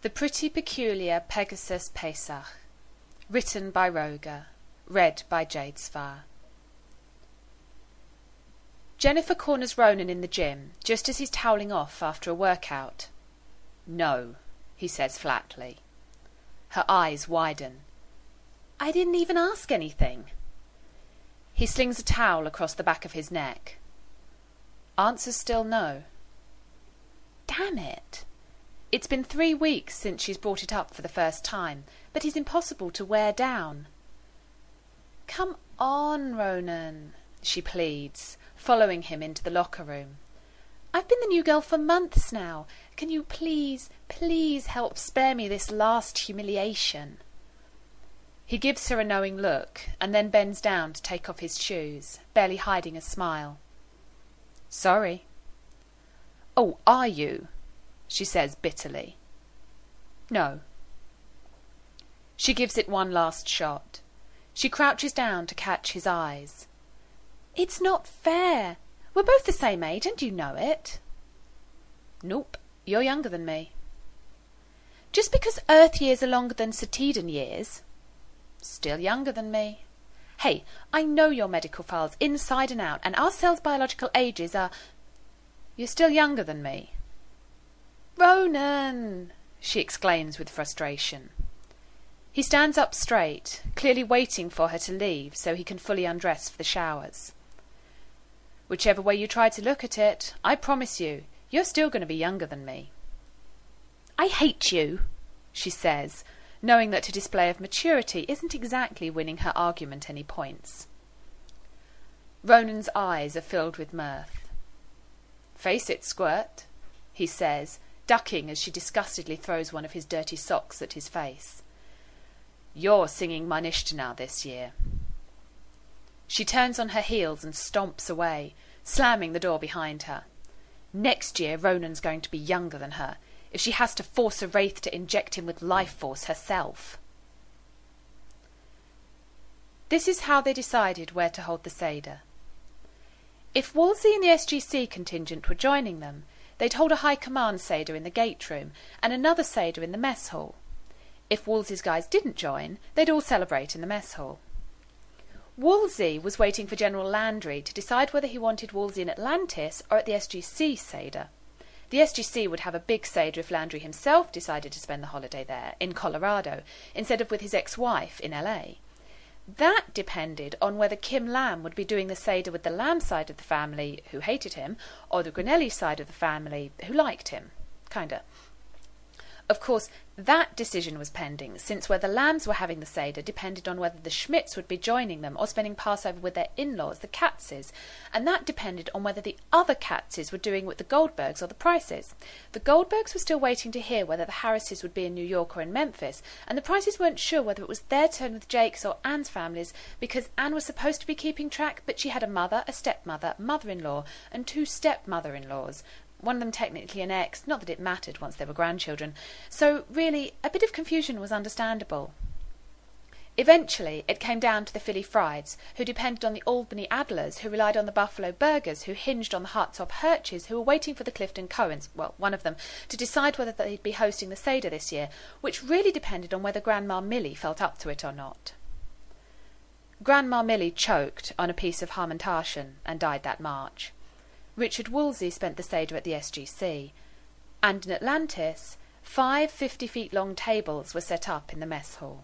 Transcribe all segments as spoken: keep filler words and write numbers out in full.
The Pretty Peculiar Pegasus Pesach. Written by Roger. Read by Jadesfire. Jennifer corners Ronan in the gym, just as he's toweling off after a workout. "No," he says flatly. Her eyes widen. "I didn't even ask anything." He slings a towel across the back of his neck. Answer's still no. Damn it. It's been three weeks since she's brought it up for the first time, but he's impossible to wear down. "Come on, Ronan," she pleads, following him into the locker room. "I've been the new girl for months now. Can you please, please help spare me this last humiliation?" He gives her a knowing look, and then bends down to take off his shoes, barely hiding a smile. "Sorry." "Oh, are you?" she says bitterly. "No." She gives it one last shot. She crouches down to catch his eyes. "It's not fair. We're both the same age, and you know it." "Nope, you're younger than me." "Just because Earth years are longer than Satedan years." "Still younger than me." "Hey, I know your medical files inside and out, and our cells' biological ages are—" "You're still younger than me." "Ronan!" she exclaims with frustration. He stands up straight, clearly waiting for her to leave so he can fully undress for the showers. "Whichever way you try to look at it, I promise you, you're still going to be younger than me." "I hate you," she says, knowing that her display of maturity isn't exactly winning her argument any points. Ronan's eyes are filled with mirth. "Face it, Squirt," he says, ducking as she disgustedly throws one of his dirty socks at his face. "You're singing my Nishtana this year." She turns on her heels and stomps away, slamming the door behind her. Next year Ronan's going to be younger than her, if she has to force a wraith to inject him with life force herself. This is how they decided where to hold the Seder. If Wolsey and the S G C contingent were joining them, they'd hold a high command Seder in the gate room and another Seder in the mess hall. If Wolsey's guys didn't join, they'd all celebrate in the mess hall. Wolsey was waiting for General Landry to decide whether he wanted Wolsey in Atlantis or at the S G C Seder. The S G C would have a big Seder if Landry himself decided to spend the holiday there, in Colorado, instead of with his ex-wife in L A. That depended on whether Kim Lamb would be doing the Seder with the Lamb side of the family, who hated him, or the Granelli side of the family, who liked him. Kinda. Of course, that decision was pending, since whether Lambs were having the Seder depended on whether the Schmidts would be joining them or spending Passover with their in-laws, the Katzes, and that depended on whether the other Katzes were doing with the Goldbergs or the Prices. The Goldbergs were still waiting to hear whether the Harrises would be in New York or in Memphis, and the Prices weren't sure whether it was their turn with Jake's or Anne's families, because Anne was supposed to be keeping track, but she had a mother, a stepmother, mother-in-law, and two stepmother-in-laws. One of them technically an ex, not that it mattered once they were grandchildren, so really a bit of confusion was understandable. Eventually it came down to the Philly Frieds, who depended on the Albany Adlers, who relied on the Buffalo Burgers, who hinged on the Hartsoff Hirches, who were waiting for the Clifton Cohens, well, one of them, to decide whether they'd be hosting the Seder this year, which really depended on whether Grandma Millie felt up to it or not. Grandma Millie choked on a piece of Harmontashen and died that March. Richard Woolsey spent the Seder at the S G C, and in Atlantis, five fifty-feet-long tables were set up in the mess hall.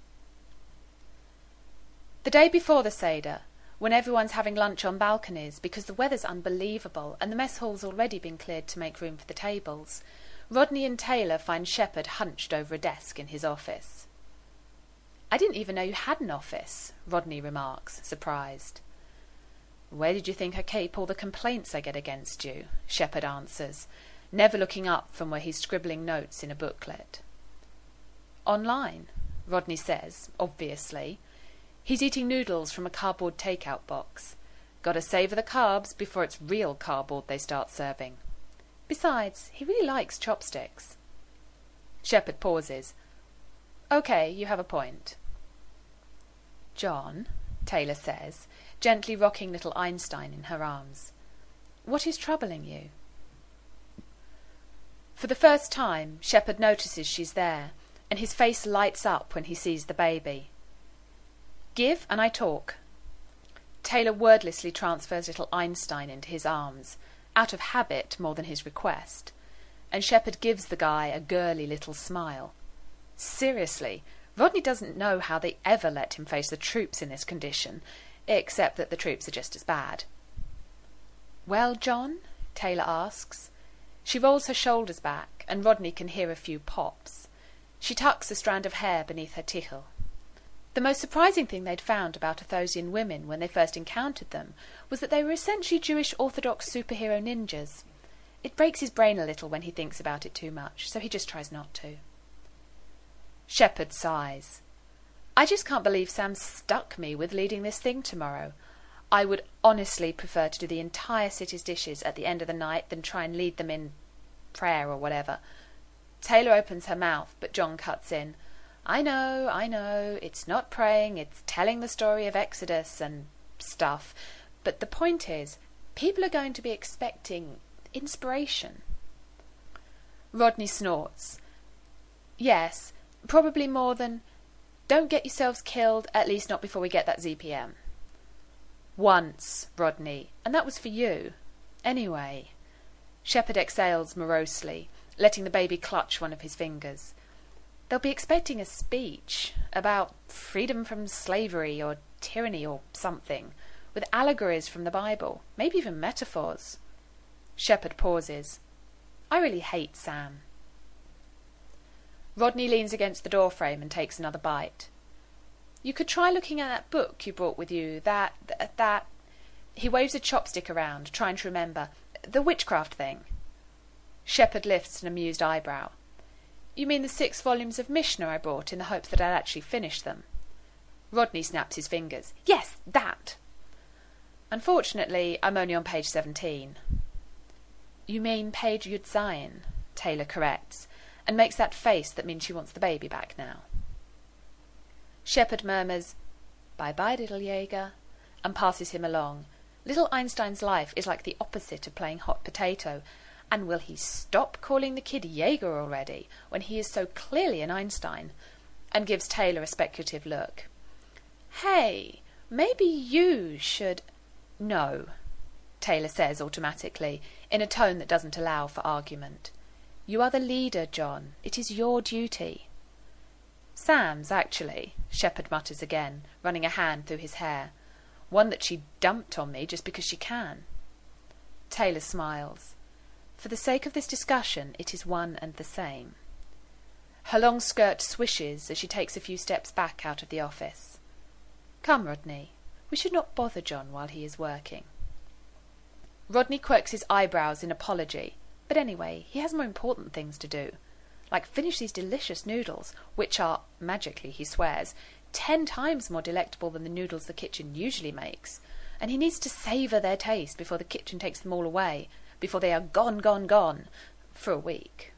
The day before the Seder, when everyone's having lunch on balconies because the weather's unbelievable and the mess hall's already been cleared to make room for the tables, Rodney and Taylor find Shepherd hunched over a desk in his office. "I didn't even know you had an office," Rodney remarks, surprised. "Where did you think I keep all the complaints I get against you?" Shepherd answers, never looking up from where he's scribbling notes in a booklet. "Online," Rodney says, obviously. He's eating noodles from a cardboard takeout box. Gotta savour the carbs before it's real cardboard they start serving. Besides, he really likes chopsticks. Shepherd pauses. "Okay, you have a point." "John," Taylor says, gently rocking little Einstein in her arms, "what is troubling you?" For the first time, Shepherd notices she's there, and his face lights up when he sees the baby. Give and I talk. Taylor wordlessly transfers little Einstein into his arms, out of habit more than his request, and Shepherd gives the guy a girly little smile. Seriously, Rodney doesn't know how they ever let him face the troops in this condition, except that the troops are just as bad. Well, John? Taylor asks. She rolls her shoulders back, and Rodney can hear a few pops. She tucks a strand of hair beneath her tichel. The most surprising thing they'd found about Athosian women when they first encountered them was that they were essentially Jewish Orthodox superhero ninjas. It breaks his brain a little when he thinks about it too much, so he just tries not to. Shepherd sighs. I just can't believe Sam stuck me with leading this thing tomorrow. I would honestly prefer to do the entire city's dishes at the end of the night than try and lead them in prayer or whatever. Taylor opens her mouth, but John cuts in. I know, I know, it's not praying, it's telling the story of Exodus and stuff. But the point is, people are going to be expecting inspiration. Rodney snorts. Yes, probably more than, don't get yourselves killed, at least not before we get that Z P M. Once, Rodney, and that was for you. Anyway. Shepherd exhales morosely, letting the baby clutch one of his fingers. They'll be expecting a speech about freedom from slavery or tyranny or something, with allegories from the Bible, maybe even metaphors. Shepherd pauses. I really hate Sam. Rodney leans against the doorframe and takes another bite. You could try looking at that book you brought with you, that, that, that... He waves a chopstick around, trying to remember. The witchcraft thing. Shepherd lifts an amused eyebrow. You mean the six volumes of Mishnah I brought in the hope that I'd actually finish them? Rodney snaps his fingers. Yes, that! Unfortunately, I'm only on page seventeen. You mean page Yud Zayin, Taylor corrects, and makes that face that means she wants the baby back now. Shepherd murmurs, Bye-bye, little Jaeger, and passes him along. Little Einstein's life is like the opposite of playing hot potato, and will he stop calling the kid Jaeger already, when he is so clearly an Einstein? And gives Taylor a speculative look. Hey, maybe you should... No, Taylor says automatically, in a tone that doesn't allow for argument. You are the leader, John. It is your duty. Sam's, actually, Shepherd mutters again, running a hand through his hair. One that she dumped on me just because she can. Taylor smiles. For the sake of this discussion, it is one and the same. Her long skirt swishes as she takes a few steps back out of the office. Come, Rodney. We should not bother John while he is working. Rodney quirks his eyebrows in apology, but anyway, he has more important things to do. Like finish these delicious noodles, which are, magically he swears, ten times more delectable than the noodles the kitchen usually makes, and he needs to savour their taste before the kitchen takes them all away, before they are gone, gone, gone, for a week.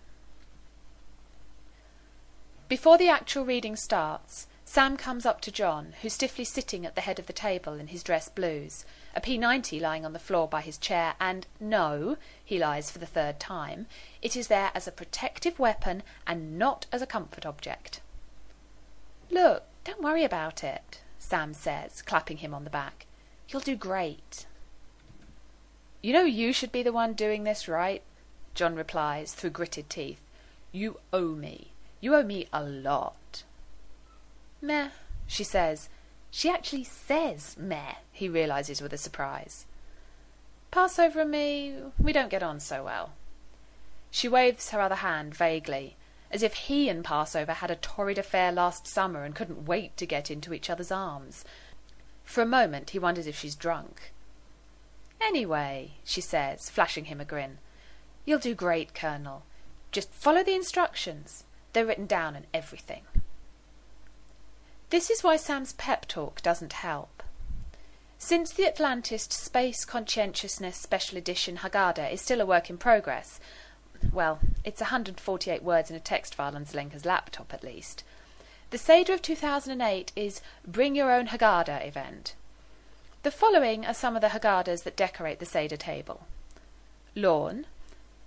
Before the actual reading starts, Sam comes up to John, who's stiffly sitting at the head of the table in his dress blues, a P ninety lying on the floor by his chair, and no, he lies for the third time, it is there as a protective weapon and not as a comfort object. Look, don't worry about it, Sam says, clapping him on the back. You'll do great. You know you should be the one doing this, right? John replies through gritted teeth. You owe me. You owe me a lot. Meh, she says. She actually says meh, he realises with a surprise. Passover and me, we don't get on so well. She waves her other hand vaguely, as if he and Passover had a torrid affair last summer and couldn't wait to get into each other's arms. For a moment he wonders if she's drunk. Anyway, she says, flashing him a grin, you'll do great, Colonel. Just follow the instructions. They're written down and everything. This is why Sam's pep talk doesn't help. Since the Atlantist Space Conscientiousness Special Edition Haggadah is still a work in progress, well, it's one hundred forty-eight words in a text file on Zelenka's laptop at least, the Seder of two thousand eight is Bring Your Own Haggadah event. The following are some of the Haggadahs that decorate the Seder table. Lawn,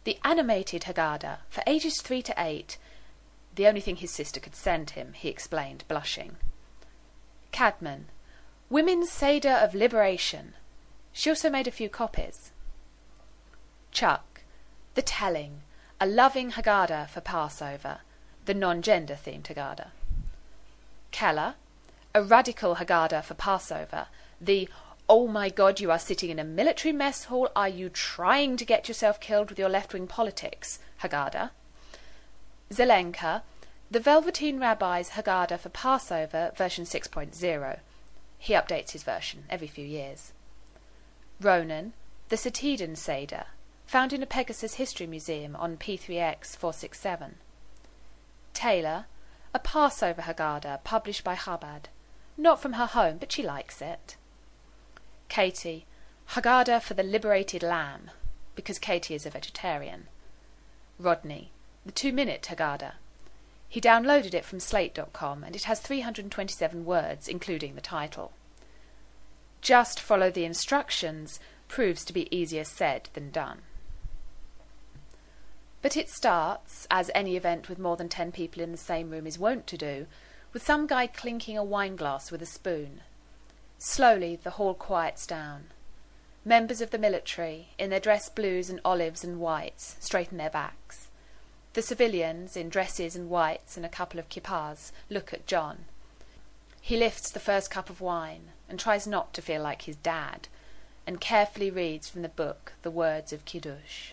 The animated Haggadah for ages three to eight. The only thing his sister could send him, he explained, blushing. Cadman, Women's Seder of Liberation. She also made a few copies. Chuck, The Telling, a loving Haggadah for Passover, the non-gender themed Haggadah. Keller, a radical Haggadah for Passover, the "Oh my God, you are sitting in a military mess hall, are you trying to get yourself killed with your left-wing politics" Haggadah. Zelenka, the Velveteen Rabbi's Haggadah for Passover, version six point oh. He updates his version every few years. Ronan, the Satidin Seder, found in a Pegasus History Museum on P three X four sixty-seven. Taylor, a Passover Haggadah published by Chabad. Not from her home, but she likes it. Katie, Haggadah for the Liberated Lamb, because Katie is a vegetarian. Rodney, the two-minute Haggadah. He downloaded it from slate dot com and it has three hundred twenty-seven words, including the title. Just follow the instructions proves to be easier said than done. But it starts, as any event with more than ten people in the same room is wont to do, with some guy clinking a wine glass with a spoon. Slowly the hall quiets down. Members of the military, in their dress blues and olives and whites, straighten their backs. The civilians, in dresses and whites and a couple of kippahs, look at John. He lifts the first cup of wine and tries not to feel like his dad, and carefully reads from the book the words of Kiddush.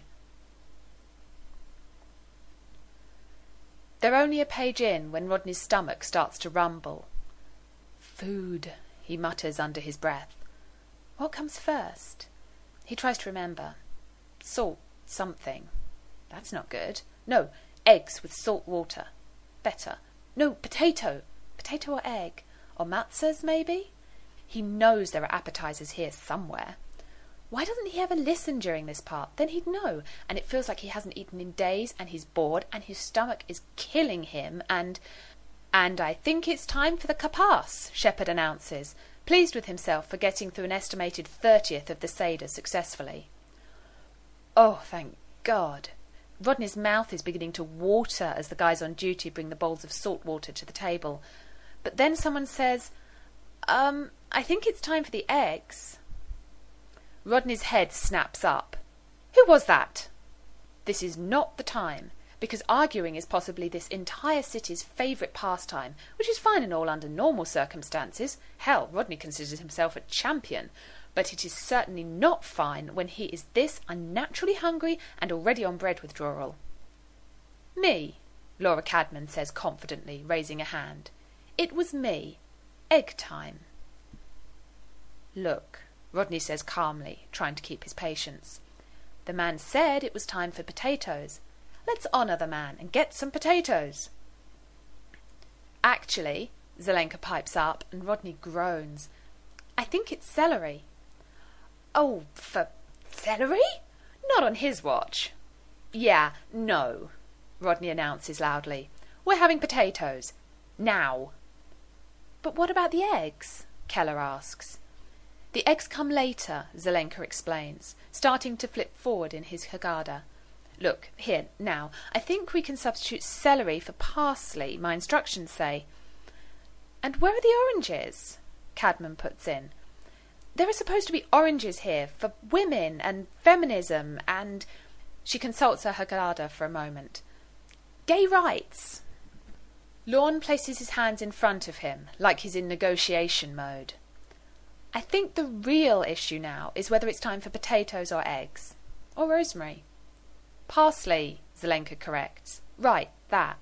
They're only a page in when Rodney's stomach starts to rumble. Food, he mutters under his breath. What comes first? He tries to remember. Salt something. That's not good. No, eggs with salt water. Better. No, potato. Potato or egg. Or matzahs, maybe? He knows there are appetizers here somewhere. Why doesn't he ever listen during this part? Then he'd know. And it feels like he hasn't eaten in days, and he's bored, and his stomach is killing him, and... And I think it's time for the kapas, Shepard announces, pleased with himself for getting through an estimated thirtieth of the Seder successfully. Oh, thank God. Rodney's mouth is beginning to water as the guys on duty bring the bowls of salt water to the table. But then someone says, Um, I think it's time for the eggs. Rodney's head snaps up. Who was that? This is not the time, because arguing is possibly this entire city's favourite pastime, which is fine and all under normal circumstances. Hell, Rodney considers himself a champion. But it is certainly not fine when he is this unnaturally hungry and already on bread withdrawal. Me, Laura Cadman says confidently, raising a hand. It was me. Egg time. Look, Rodney says calmly, trying to keep his patience. The man said it was time for potatoes. Let's honour the man and get some potatoes. Actually, Zelenka pipes up and Rodney groans. I think it's celery. Oh, for celery? Not on his watch. Yeah, no, Rodney announces loudly. We're having potatoes. Now. But what about the eggs? Keller asks. The eggs come later, Zelenka explains, starting to flip forward in his Haggadah. Look, here, now, I think we can substitute celery for parsley, my instructions say. And where are the oranges? Cadman puts in. There are supposed to be oranges here for women and feminism and... She consults her Haggadah for a moment. Gay rights. Lorne places his hands in front of him, like he's in negotiation mode. I think the real issue now is whether it's time for potatoes or eggs. Or rosemary. Parsley, Zelenka corrects. Right, that.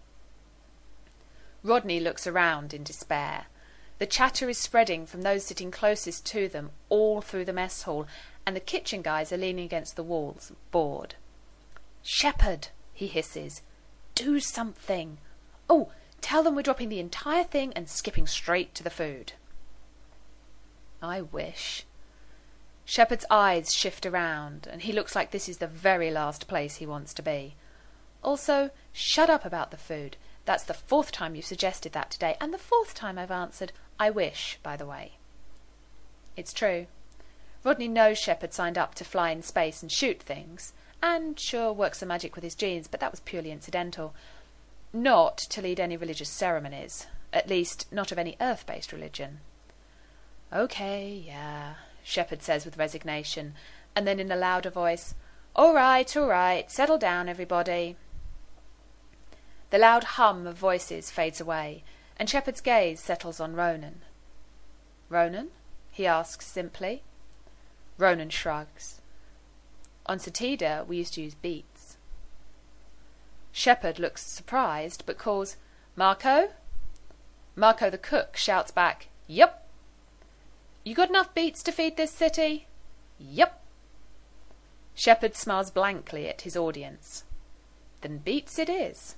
Rodney looks around in despair. The chatter is spreading from those sitting closest to them all through the mess hall, and the kitchen guys are leaning against the walls, bored. Shepard, he hisses. Do something. Oh, tell them we're dropping the entire thing and skipping straight to the food. I wish. Shepard's eyes shift around, and he looks like this is the very last place he wants to be. Also, shut up about the food. That's the fourth time you've suggested that today, and the fourth time I've answered, I wish, by the way. It's true. Rodney knows Shepard signed up to fly in space and shoot things, and sure worked some magic with his genes, but that was purely incidental. Not to lead any religious ceremonies, at least not of any earth-based religion. "Okay, yeah," Shepherd says with resignation, and then in a louder voice, "All right, all right, settle down, everybody." The loud hum of voices fades away, and Shepherd's gaze settles on Ronan. "Ronan?" he asks simply. Ronan shrugs. "On Satida, we used to use beets." Shepherd looks surprised, but calls, "Marco?" Marco the cook shouts back, "Yup." "You got enough beets to feed this city?" "Yup." Shepherd smiles blankly at his audience. "Then beets it is."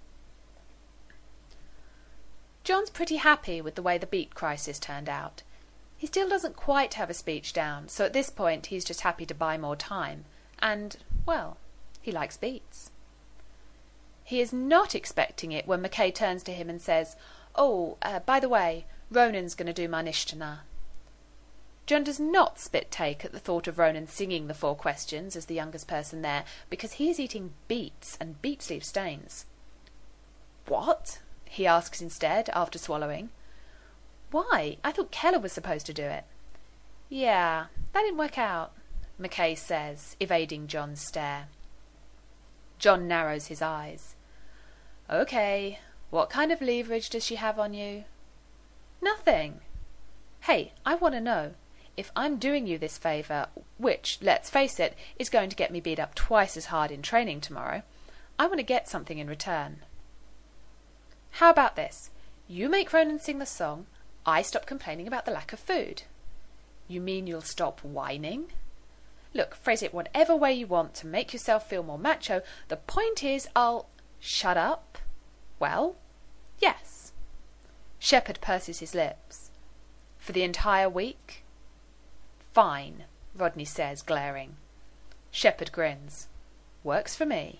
John's pretty happy with the way the beet crisis turned out. He still doesn't quite have a speech down, so at this point he's just happy to buy more time. And, well, he likes beets. He is not expecting it when McKay turns to him and says, "Oh, uh, by the way, Ronan's going to do my Nishtana." John does not spit take at the thought of Ronan singing the four questions as the youngest person there, because he is eating beets and beet leaf stains. "What?" he asks instead, after swallowing. "Why? I thought Keller was supposed to do it." "Yeah, that didn't work out," McKay says, evading John's stare. John narrows his eyes. "Okay, what kind of leverage does she have on you?" "Nothing." "Hey, I want to know. If I'm doing you this favour, which, let's face it, is going to get me beat up twice as hard in training tomorrow, I want to get something in return." "How about this? You make Ronan sing the song, I stop complaining about the lack of food." "You mean you'll stop whining?" "Look, phrase it whatever way you want to make yourself feel more macho. The point is, I'll—" "Shut up?" "Well, yes." Shepherd purses his lips. "For the entire week?" "Fine," Rodney says, glaring. Shepherd grins. "Works for me."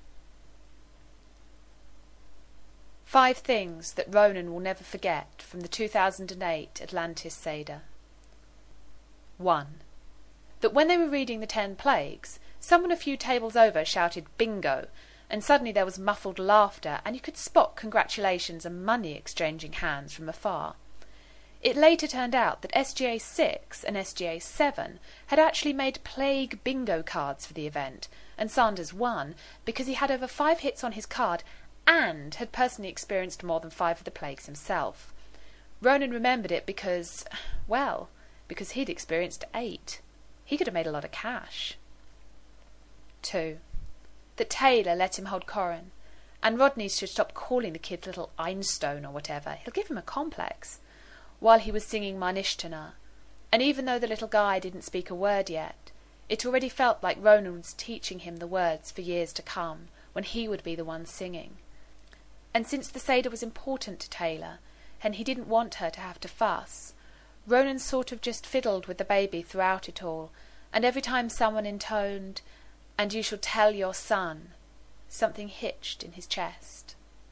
Five things that Ronan will never forget from the two thousand eight Atlantis Seder. One. That when they were reading the Ten Plagues, someone a few tables over shouted "bingo," and suddenly there was muffled laughter, and you could spot congratulations and money exchanging hands from afar. It later turned out that S G A six and S G A seven had actually made plague bingo cards for the event, and Sanders won because he had over five hits on his card and had personally experienced more than five of the plagues himself. Ronan remembered it because, well, because he'd experienced eight. He could have made a lot of cash. Two. That Taylor let him hold Corin, and Rodney should stop calling the kid little Einstein or whatever. He'll give him a complex. While he was singing Manishtana, and even though the little guy didn't speak a word yet, it already felt like Ronan was teaching him the words for years to come, when he would be the one singing. And since the Seder was important to Taylor, and he didn't want her to have to fuss, Ronan sort of just fiddled with the baby throughout it all, and every time someone intoned, "And you shall tell your son," something hitched in his chest.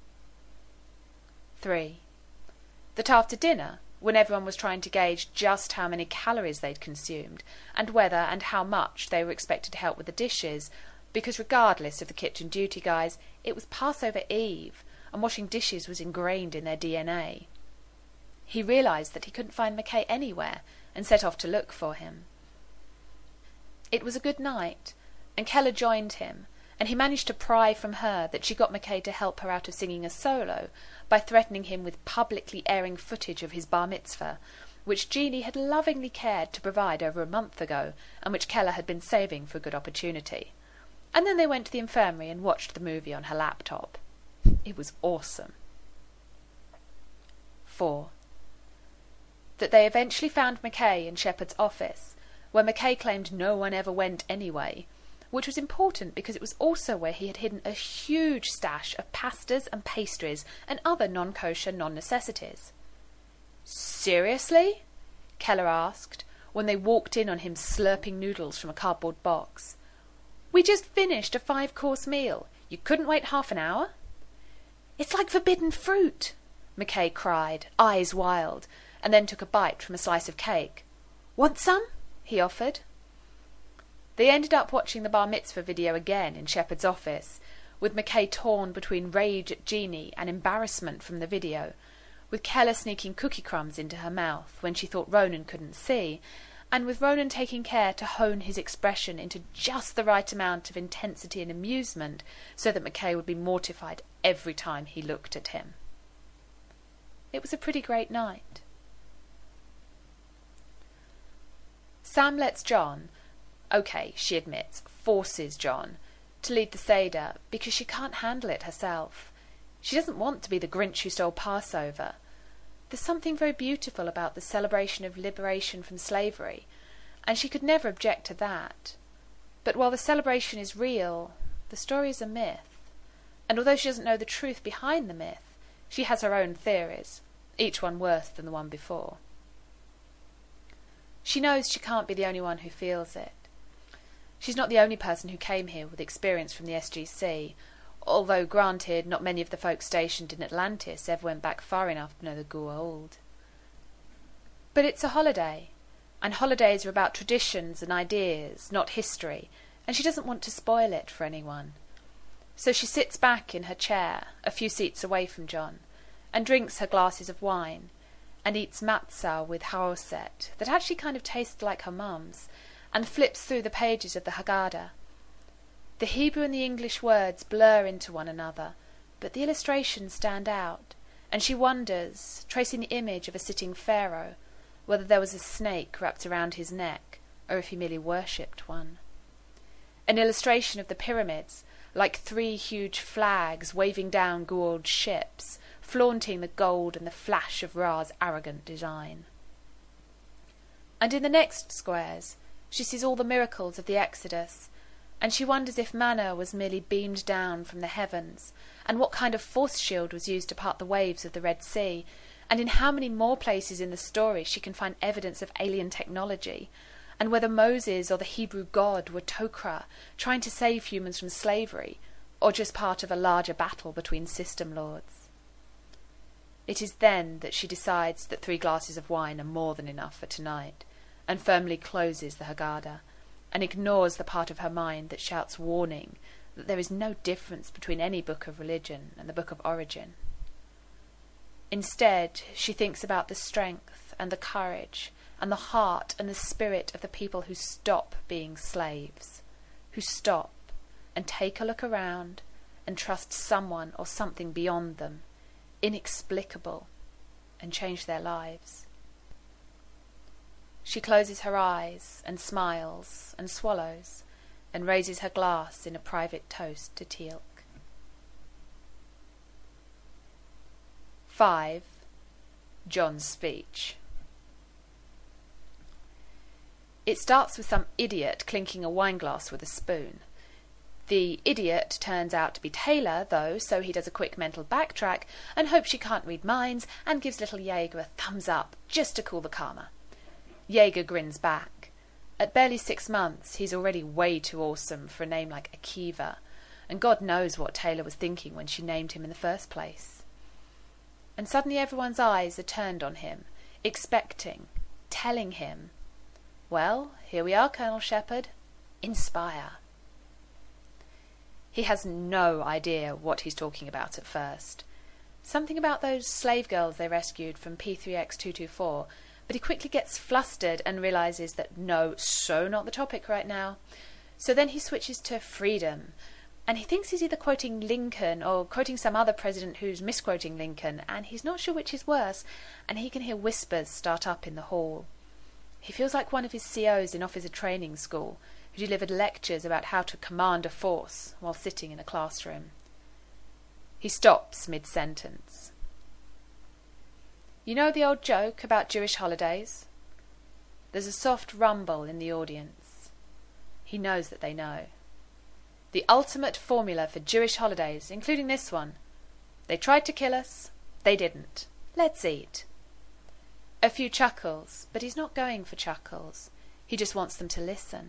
Three. That after dinner, when everyone was trying to gauge just how many calories they'd consumed, and whether and how much they were expected to help with the dishes, because regardless of the kitchen duty guys, it was Passover Eve, and washing dishes was ingrained in their D N A. He realised that he couldn't find McKay anywhere, and set off to look for him. It was a good night, and Keller joined him, and he managed to pry from her that she got McKay to help her out of singing a solo by threatening him with publicly airing footage of his bar mitzvah, which Jeannie had lovingly cared to provide over a month ago, and which Keller had been saving for a good opportunity. And then they went to the infirmary and watched the movie on her laptop. It was awesome. Four. That they eventually found McKay in Shepherd's office, where McKay claimed no one ever went anyway, which was important because it was also where he had hidden a huge stash of pastas and pastries and other non-kosher non-necessities. "Seriously?" Keller asked, when they walked in on him slurping noodles from a cardboard box. "We just finished a five-course meal. You couldn't wait half an hour?" "It's like forbidden fruit," McKay cried, eyes wild, and then took a bite from a slice of cake. "Want some?" he offered. They ended up watching the bar mitzvah video again in Shepard's office, with McKay torn between rage at Jeannie and embarrassment from the video, with Keller sneaking cookie crumbs into her mouth when she thought Ronan couldn't see, and with Ronan taking care to hone his expression into just the right amount of intensity and amusement so that McKay would be mortified every time he looked at him. It was a pretty great night. Sam lets John, okay, she admits, forces John, to lead the Seder because she can't handle it herself. She doesn't want to be the Grinch who stole Passover. There's something very beautiful about the celebration of liberation from slavery, and she could never object to that. But while the celebration is real, the story is a myth, and although she doesn't know the truth behind the myth, she has her own theories, each one worse than the one before. She knows she can't be the only one who feels it. She's not the only person who came here with experience from the S G C, although, granted, not many of the folks stationed in Atlantis ever went back far enough to know the Goa'uld. But it's a holiday, and holidays are about traditions and ideas, not history, and she doesn't want to spoil it for anyone. So she sits back in her chair, a few seats away from John, and drinks her glasses of wine, and eats matzah with haoset that actually kind of tastes like her mum's, and flips through the pages of the Haggadah. The Hebrew and the English words blur into one another, but the illustrations stand out, and she wonders, tracing the image of a sitting pharaoh, whether there was a snake wrapped around his neck, or if he merely worshipped one. An illustration of the pyramids, like three huge flags waving down Goa'uld ships, flaunting the gold and the flash of Ra's arrogant design. And in the next squares, she sees all the miracles of the Exodus, and she wonders if manna was merely beamed down from the heavens, and what kind of force shield was used to part the waves of the Red Sea, and in how many more places in the story she can find evidence of alien technology, and whether Moses or the Hebrew God were Tok'ra, trying to save humans from slavery, or just part of a larger battle between system lords. It is then that she decides that three glasses of wine are more than enough for tonight, and firmly closes the Haggadah, and ignores the part of her mind that shouts warning that there is no difference between any book of religion and the book of origin. Instead, she thinks about the strength and the courage and the heart and the spirit of the people who stop being slaves, who stop and take a look around and trust someone or something beyond them, inexplicable, and change their lives. She closes her eyes and smiles and swallows and raises her glass in a private toast to Teal'c. Five. John's speech. It starts with some idiot clinking a wineglass with a spoon. The idiot turns out to be Taylor, though, so he does a quick mental backtrack and hopes she can't read minds and gives little Jaeger a thumbs up just to cool the karma. Jaeger grins back. At barely six months, he's already way too awesome for a name like Akiva, and God knows what Taylor was thinking when she named him in the first place. And suddenly everyone's eyes are turned on him, expecting, telling him, "Well, here we are, Colonel Shepard. Inspire." He has no idea what he's talking about at first. Something about those slave girls they rescued from P three X two two four, but he quickly gets flustered and realises that no, so not the topic right now. So then he switches to freedom, and he thinks he's either quoting Lincoln or quoting some other president who's misquoting Lincoln, and he's not sure which is worse, and he can hear whispers start up in the hall. He feels like one of his C Os in officer training school, who delivered lectures about how to command a force while sitting in a classroom. He stops mid-sentence. You know the old joke about Jewish holidays? There's a soft rumble in the audience. He knows that they know. The ultimate formula for Jewish holidays, including this one. They tried to kill us. They didn't. Let's eat. A few chuckles, but he's not going for chuckles. He just wants them to listen.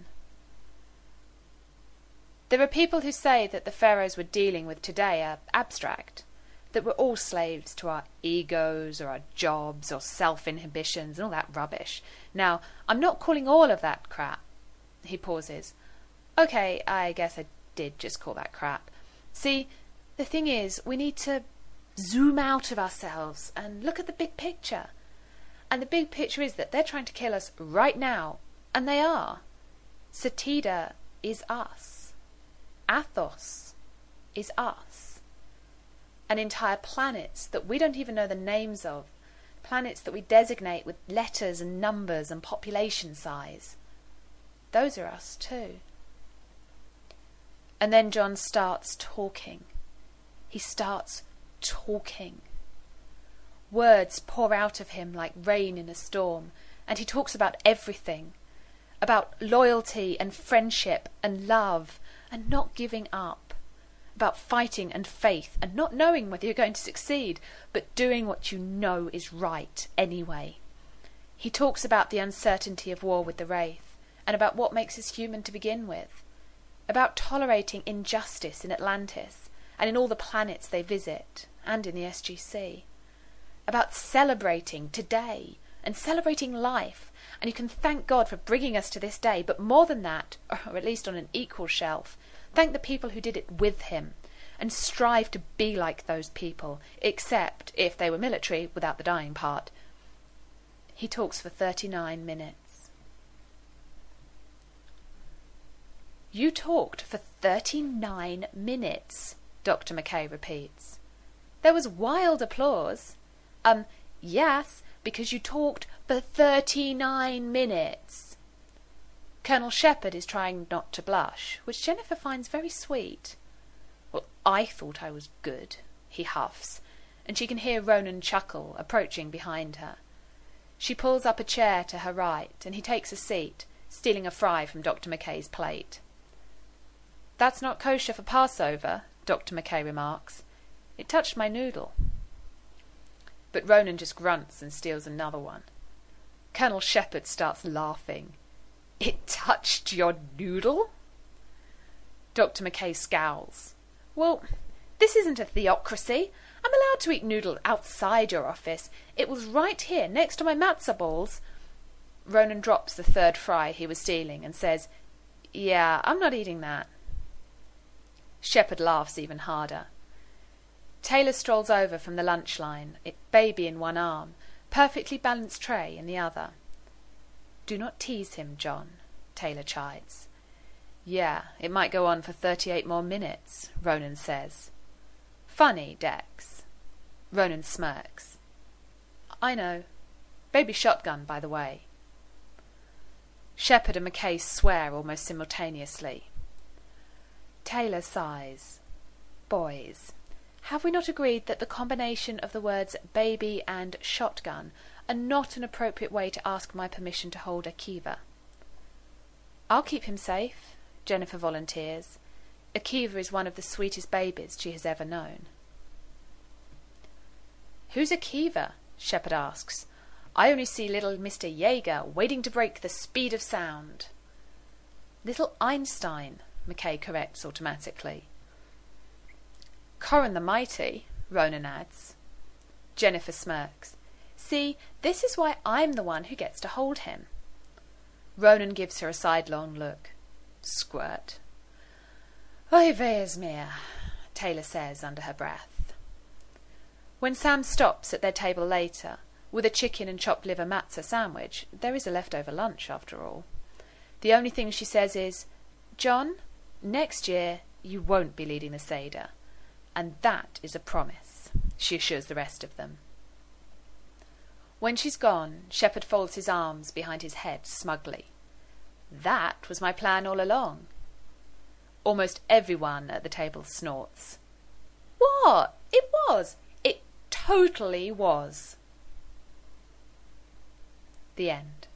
There are people who say that the pharaohs we're dealing with today are abstract, that we're all slaves to our egos or our jobs or self-inhibitions and all that rubbish. Now, I'm not calling all of that crap. He pauses. Okay, I guess I did just call that crap. See, the thing is, we need to zoom out of ourselves and look at the big picture. And the big picture is that they're trying to kill us right now, and they are. Setida is us. Athos is us. And entire planets that we don't even know the names of, planets that we designate with letters and numbers and population size, those are us too. And then John starts talking. He starts talking. Words pour out of him like rain in a storm, and he talks about everything. About loyalty and friendship and love and not giving up. About fighting and faith and not knowing whether you're going to succeed, but doing what you know is right anyway. He talks about the uncertainty of war with the Wraith, and about what makes us human to begin with. About tolerating injustice in Atlantis and in all the planets they visit, and in the S G C. About celebrating today and celebrating life, and you can thank God for bringing us to this day, but more than that, or at least on an equal shelf, thank the people who did it with him, and strive to be like those people, except if they were military without the dying part. He talks for thirty-nine minutes. You talked for thirty-nine minutes, Doctor McKay repeats. There was wild applause. Um, yes, because you talked for thirty-nine minutes. Colonel Shepard is trying not to blush, which Jennifer finds very sweet. Well, I thought I was good, he huffs, and she can hear Ronan chuckle, approaching behind her. She pulls up a chair to her right, and he takes a seat, stealing a fry from Doctor McKay's plate. That's not kosher for Passover, Doctor McKay remarks. It touched my noodle. But Ronan just grunts and steals another one. Colonel Shepard starts laughing. It touched your noodle? Doctor McKay scowls. Well, this isn't a theocracy. I'm allowed to eat noodle outside your office. It was right here, next to my matzah balls. Ronan drops the third fry he was stealing and says, Yeah, I'm not eating that. Shepard laughs even harder. Taylor strolls over from the lunch line, it baby in one arm, perfectly balanced tray in the other. Do not tease him, John, Taylor chides. Yeah, it might go on for thirty-eight more minutes, Ronan says. Funny, Dex. Ronan smirks. I know. Baby shotgun, by the way. Shepard and McKay swear almost simultaneously. Taylor sighs. Boys, have we not agreed that the combination of the words baby and shotgun are not an appropriate way to ask my permission to hold Akiva? I'll keep him safe, Jennifer volunteers. Akiva is one of the sweetest babies she has ever known. Who's Akiva? Shepard asks. I only see little Mister Jaeger waiting to break the speed of sound. Little Einstein, McKay corrects automatically. Corin the Mighty, Ronan adds. Jennifer smirks. See, this is why I'm the one who gets to hold him. Ronan gives her a sidelong look. Squirt. Oy vey's mir, Taylor says under her breath. When Sam stops at their table later, with a chicken and chopped liver matzah sandwich, there is a leftover lunch after all. The only thing she says is, John, next year you won't be leading the Seder. And that is a promise, she assures the rest of them. When she's gone, Shepard folds his arms behind his head smugly. That was my plan all along. Almost everyone at the table snorts. What? It was. It totally was. The end.